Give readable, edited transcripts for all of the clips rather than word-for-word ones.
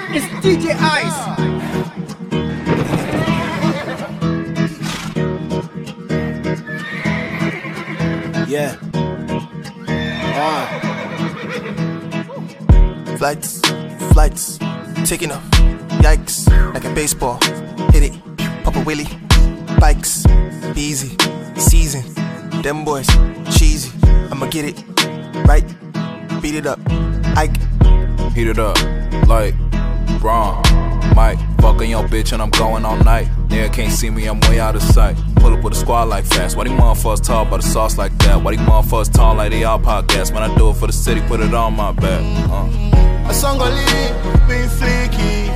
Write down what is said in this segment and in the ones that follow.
It's DJ Ice. Yeah. Flights, taking off. Yikes, like a baseball. Hit it, pop a willy. Bikes, easy, season. Them boys, cheesy. I'ma get it right, beat it up. Ike, heat it up, like Braun, Mike. Fucking your bitch and I'm going all night. Nigga can't see me, I'm way out of sight. Pull up with a squad like fast. Why these motherfuckers tall by the sauce like that? Why these motherfuckers tall like they all podcast? When I do it for the city, put it on my back. A song gon' leave, being flaky.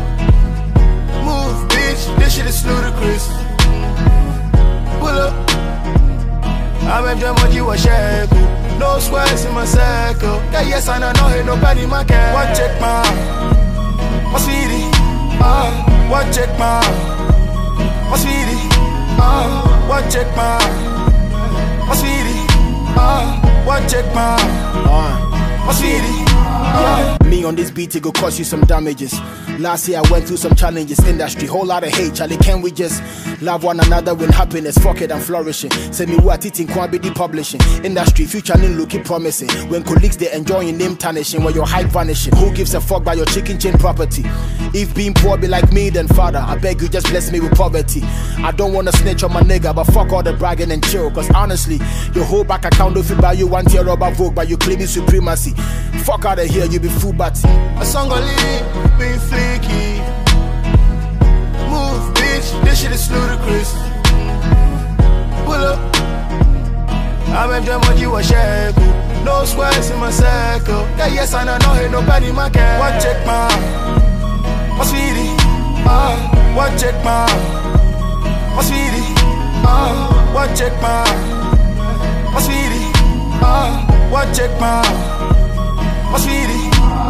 Move, bitch, this shit is ludicrous. Pull up, I'm a drum, you a shackle. No squares in my circle. Yeah, yes, I know, hey, nobody in my car. One check, my sweetie. One check, my sweetie. One check, my sweetie. One check, my sweetie. Me on this beat, it go cause you some damages. Last year I went through some challenges. Industry, whole lot of hate, Charlie. Can we just love one another with happiness? Fuck it, I'm flourishing. Send me what it in Kwabidi publishing. Industry, future name looking promising. When colleagues they enjoying name tarnishing, when your hype vanishing. Who gives a fuck about your chicken chain property? If being poor be like me, then father, I beg you just bless me with poverty. I don't wanna snitch on my nigga, but fuck all the bragging and chill. Cause honestly, your whole back account don't feel buy you 1 tier rubber Vogue, but you claiming supremacy. Fuck out of here, you be fool batty. A song gon' leave, being flaky. Move, bitch, this shit is ludicrous. Pull up, I'm a drum, you a shackle. No squares in my circle. Yeah, yes, I know, hey, nobody in my car. One check, my sweetie. One check, my sweetie. One check, my sweetie. One check, my sweetie.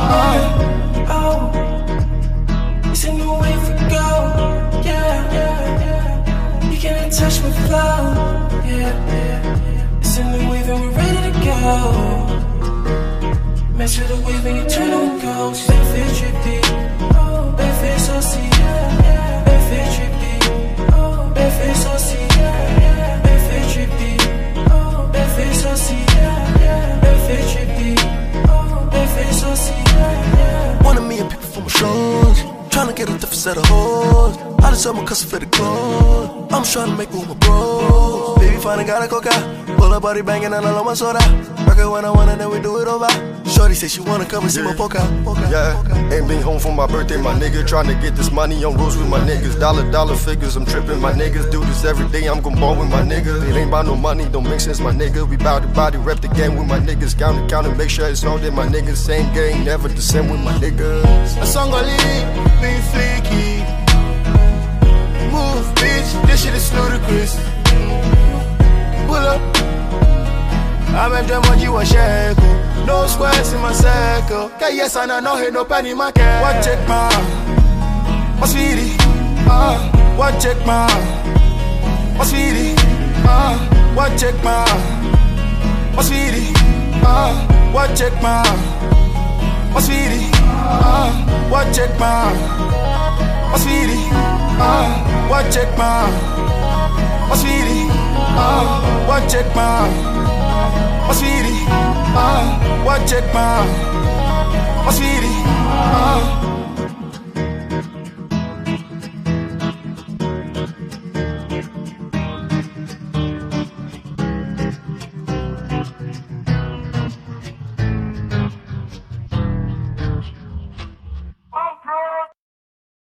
It's a new way for go, yeah. You can't touch my flow, yeah. It's a new wave and we're ready to go. Match with the wave and you turn on ghost. Benefit trippy, benefit saucy, benefit trippy, benefit saucy, benefit trippy, benefit saucy, benefit trippy, benefit saucy. Wanted me a people for my shows. Tryna get a different set of hoes. I just sell my custom fitted clothes. I'm trying to make room with bros. Baby finally got a coca. Pull her body banging and I love my soda. Rock it when I want and then we do it over. Shorty say she wanna come and see my poker. Yeah, ain't been home for my birthday, my nigga. Tryna get this money on roads with my niggas. Dollar figures, I'm tripping, my niggas. Do this every day, I'm gon' ball with my niggas. It ain't about no money, don't make sense, my nigga. We bout to body, rep the game with my niggas. Count and make sure it's all that my niggas. Same game, never the same with my niggas. A song gon' leave, being flaky. Move, bitch, this shit is ludicrous. Pull up, I'm a drum, you a shackle. No squares in my circle. Yeah, yes, I know, hey, nobody in my car. One check, my sweetie. One check, my sweetie. One check, my sweetie. One check, my sweetie. One check, my sweetie. One check, my sweetie. One check, my sweetie. One check,